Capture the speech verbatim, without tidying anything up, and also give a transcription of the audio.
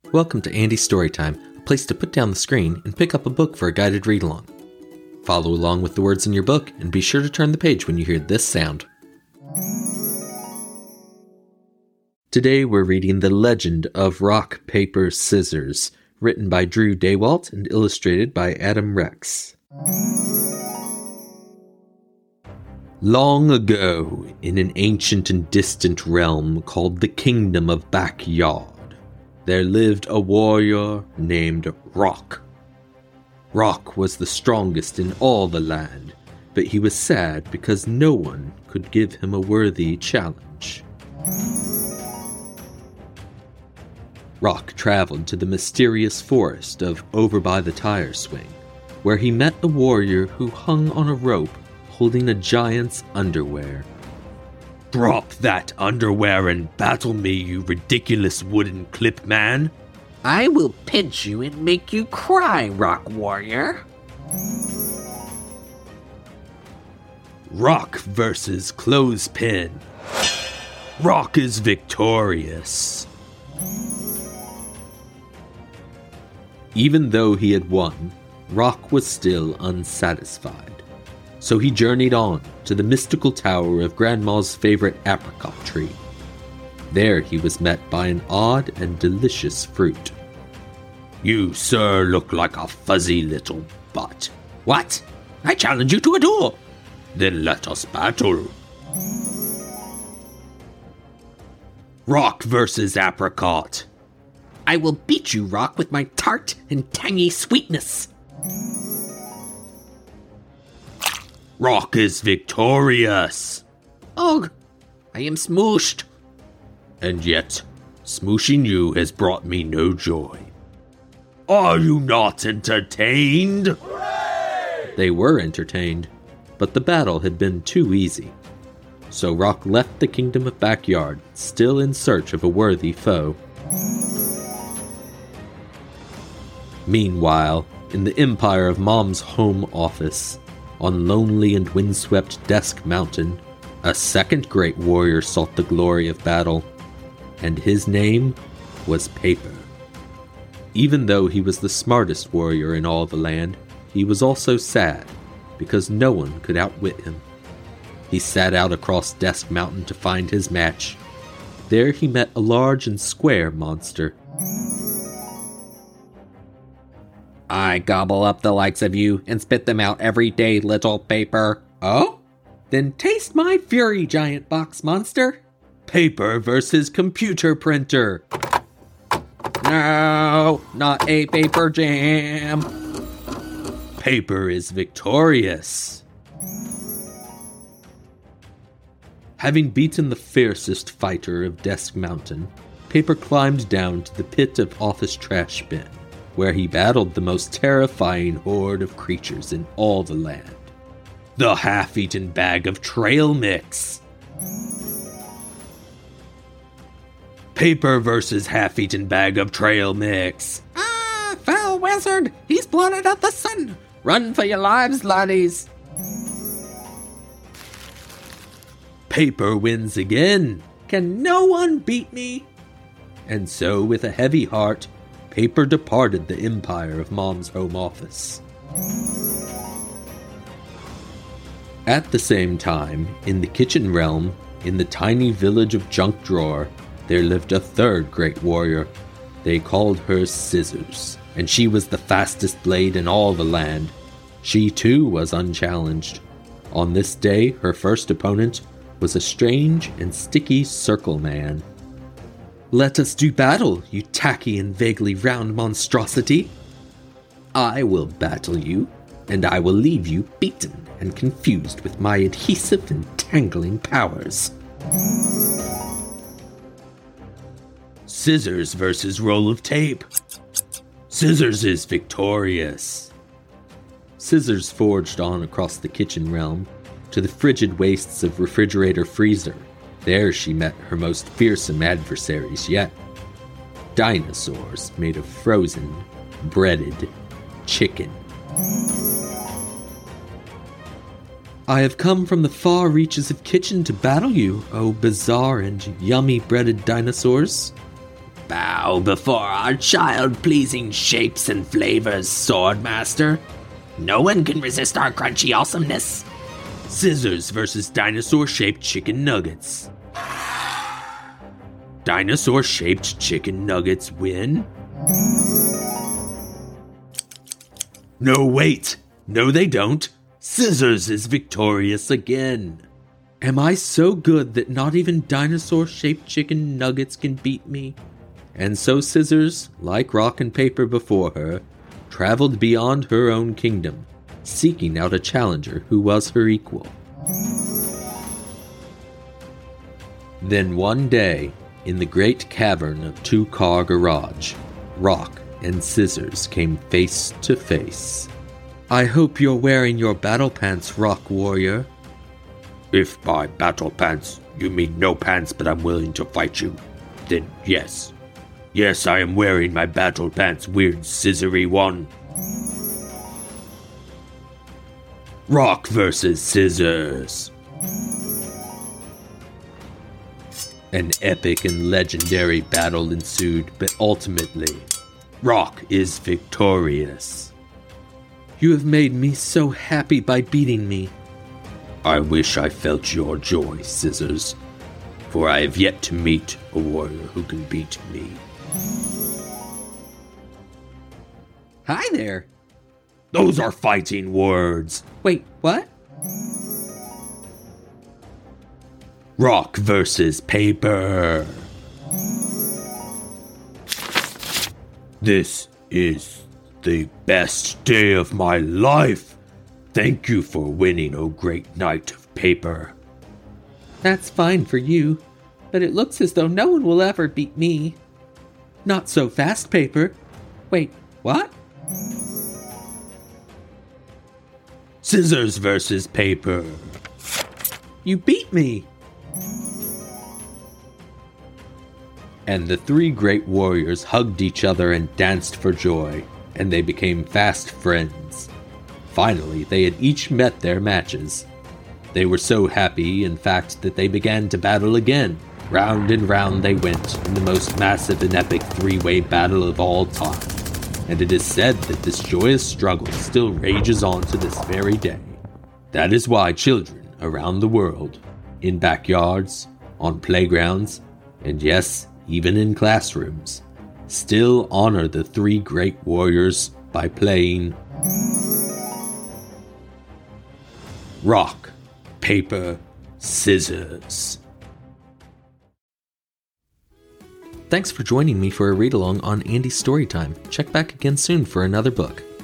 Welcome to Andy's Storytime, a place to put down the screen and pick up a book for a guided read-along. Follow along with the words in your book, and be sure to turn the page when you hear this sound. Today we're reading The Legend of Rock, Paper, Scissors, written by Drew Daywalt and illustrated by Adam Rex. Long ago, in an ancient and distant realm called the Kingdom of Backyard, there lived a warrior named Rock. Rock was the strongest in all the land, but he was sad because no one could give him a worthy challenge. Rock traveled to the mysterious forest of Over by the Tire Swing, where he met a warrior who hung on a rope holding a giant's underwear. "Drop that underwear and battle me, you ridiculous wooden clip man!" "I will pinch you and make you cry, Rock Warrior." Rock versus Clothespin. Rock is victorious. Even though he had won, Rock was still unsatisfied. So he journeyed on to the mystical tower of Grandma's favorite apricot tree. There he was met by an odd and delicious fruit. "You, sir, look like a fuzzy little butt." "What? I challenge you to a duel." "Then let us battle." Rock versus Apricot. "I will beat you, Rock, with my tart and tangy sweetness." Rock is victorious. "Ugh, I am smooshed." "And yet, smooshing you has brought me no joy. Are you not entertained?" Hooray! They were entertained, but the battle had been too easy. So Rock left the Kingdom of Backyard, still in search of a worthy foe. Meanwhile, in the empire of Mom's home office, on lonely and windswept Desk Mountain, a second great warrior sought the glory of battle, and his name was Paper. Even though he was the smartest warrior in all the land, he was also sad, because no one could outwit him. He set out across Desk Mountain to find his match. There he met a large and square monster. "I gobble up the likes of you and spit them out every day, little Paper." "Oh? Then taste my fury, giant box monster." Paper versus computer printer. "No, not a paper jam." Paper is victorious. Having beaten the fiercest fighter of Desk Mountain, Paper climbed down to the pit of Office Trash Bin, where he battled the most terrifying horde of creatures in all the land. The half-eaten bag of trail mix. Paper versus half-eaten bag of trail mix. "Ah, foul wizard! He's blotted out the sun! Run for your lives, laddies!" Paper wins again. Can no one beat me? And so, with a heavy heart, Paper departed the empire of Mom's home office. At the same time, in the kitchen realm, in the tiny village of Junk Drawer, there lived a third great warrior. They called her Scissors, and she was the fastest blade in all the land. She too was unchallenged. On this day, her first opponent was a strange and sticky circle man. "Let us do battle, you tacky and vaguely round monstrosity." "I will battle you, and I will leave you beaten and confused with my adhesive and tangling powers." Scissors versus roll of tape. Scissors is victorious. Scissors forged on across the kitchen realm to the frigid wastes of Refrigerator Freezer. There she met her most fearsome adversaries yet. Dinosaurs made of frozen, breaded chicken. "I have come from the far reaches of kitchen to battle you, O bizarre and yummy breaded dinosaurs." "Bow Bow before our child-pleasing shapes and flavors, Swordmaster. No one can resist our crunchy awesomeness. Scissors versus dinosaur-shaped chicken nuggets. Dinosaur-shaped chicken nuggets win? No, wait! No, they don't! Scissors is victorious again! Am I so good that not even dinosaur-shaped chicken nuggets can beat me? And so Scissors, like Rock and Paper before her, traveled beyond her own kingdom, seeking out a challenger who was her equal. Then one day, in the great cavern of Two Car Garage, Rock and Scissors came face to face. I hope you're wearing your battle pants, Rock Warrior. If by battle pants you mean no pants but I'm willing to fight you, then yes. Yes, I am wearing my battle pants, weird scissory one. Rock versus Scissors. An epic and legendary battle ensued, but ultimately, Rock is victorious. You have made me so happy by beating me. I wish I felt your joy, Scissors, for I have yet to meet a warrior who can beat me. Hi there. Those are fighting words. Wait, what? Rock versus Paper. This is the best day of my life. Thank you for winning, O great knight of Paper. That's fine for you, but it looks as though no one will ever beat me. Not so fast, Paper. Wait, what? Scissors versus Paper. You beat me! And the three great warriors hugged each other and danced for joy, and they became fast friends. Finally, they had each met their matches. They were so happy, in fact, that they began to battle again. Round and round they went in the most massive and epic three-way battle of all time. And it is said that this joyous struggle still rages on to this very day. That is why children around the world, in backyards, on playgrounds, and yes, even in classrooms, still honor the three great warriors by playing Rock, Paper, Scissors. Thanks for joining me for a read-along on Andy's Storytime. Check back again soon for another book.